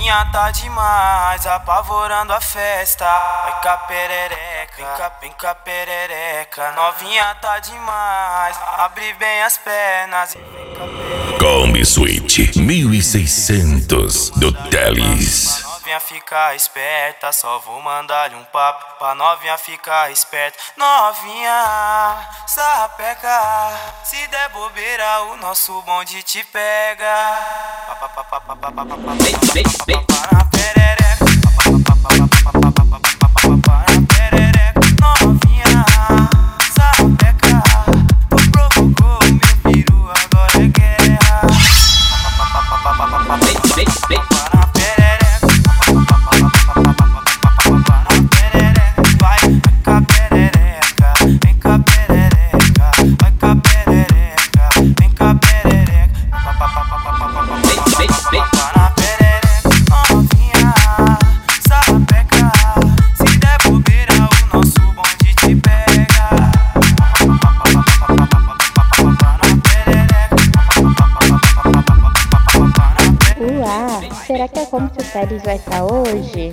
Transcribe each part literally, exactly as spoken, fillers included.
Novinha tá demais, apavorando a festa. Vai cá perereca, vem cá, vem cá perereca. Novinha tá demais, abre bem as pernas e vem cá perereca. Kombi Suite mil e seiscentos do Teles. Pra novinha ficar esperta, só vou mandar-lhe um papo. Pra novinha ficar esperta. Novinha, sapeca, se der bobeira o nosso bonde te pega. Para perereca, novinha, sapeca, tu provocou meu peru, agora é guerra. Para perereca, vai, vem cá perereca, vem cá perereca, vai cá perereca, vem cá perereca. Para perereca, novinha, sapeca, se der bobeira o nosso bonde te pega. Uau, será que a Kombi Teles vai estar hoje?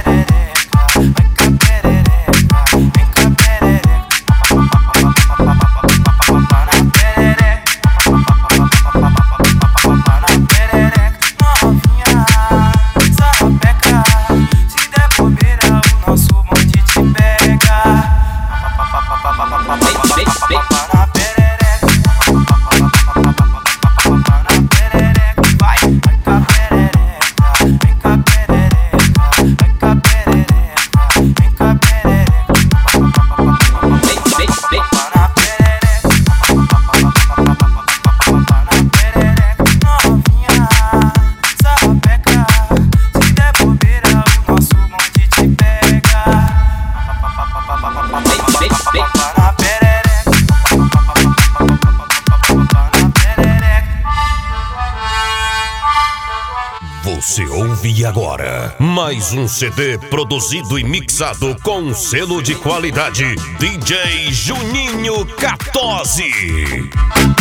Você ouve agora mais um C D produzido e mixado com selo de qualidade D J Juninho quatorze.